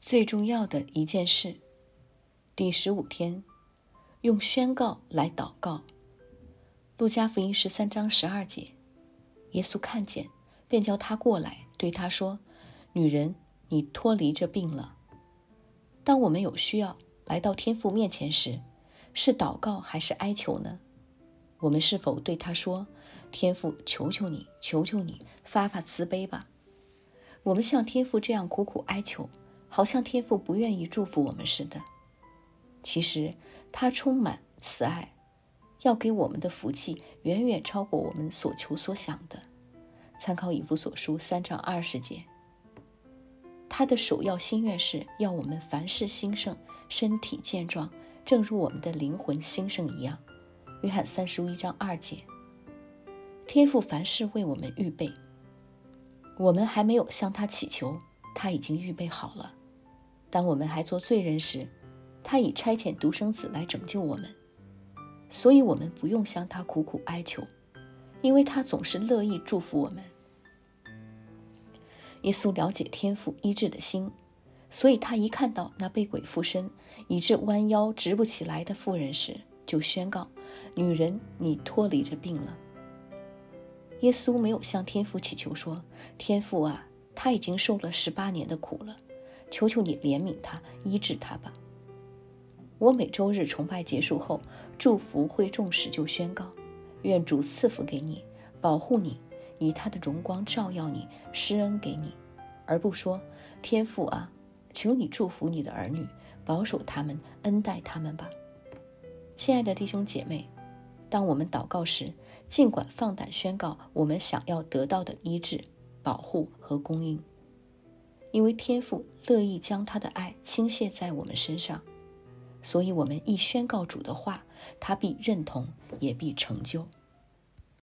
最重要的一件事。第15天，用宣告来祷告。路加福音13章12节，耶稣看见，便叫他过来，对他说：女人，你脱离这病了。当我们有需要来到天父面前时，是祷告还是哀求呢？我们是否对他说：天父，求求你，求求你，发慈悲吧。我们向天父这样苦苦哀求，好像天父不愿意祝福我们似的。其实他充满慈爱，要给我们的福气远远超过我们所求所想的。参考以弗所书3章20节。他的首要心愿是要我们凡事兴盛，身体健壮，正如我们的灵魂兴盛一样。约翰3书1章2节。天父凡事为我们预备，我们还没有向他祈求，他已经预备好了。当我们还做罪人时，他已差遣独生子来拯救我们，所以我们不用向他苦苦哀求，因为他总是乐意祝福我们。耶稣了解天父医治的心，所以他一看到那被鬼附身以致弯腰直不起来的妇人时，就宣告：女人，你脱离这病了。耶稣没有向天父祈求说：天父啊，他已经受了18年的苦了，求求你怜悯他，医治他吧。我每周日崇拜结束后，祝福会众时就宣告：愿主赐福给你，保护你，以他的荣光照耀你，施恩给你，而不说：天父啊，求你祝福你的儿女，保守他们，恩待他们吧。亲爱的弟兄姐妹，当我们祷告时，尽管放胆宣告我们想要得到的医治、保护和供应，因为天父乐意将他的爱倾泻在我们身上，所以我们一宣告主的话，他必认同，也必成就。